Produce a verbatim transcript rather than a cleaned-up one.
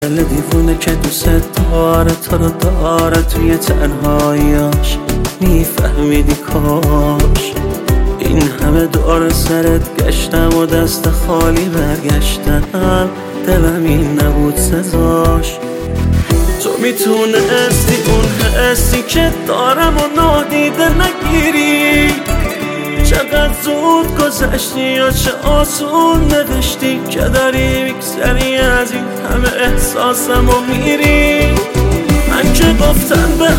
دل دیوونه که دوست داره تو رو داره توی تنهاییاش، میفهمیدی کاش این همه دور سرت گشتم و دست خالی برگشتم، دلم این نبود سزاش. تو میتونستی اون حسی که دارم و نادیده نگیری، چقدر زود گذشتی یا چه آسون نوشتی که داری میگذری از این همه احساسم و میری. من که گفتم به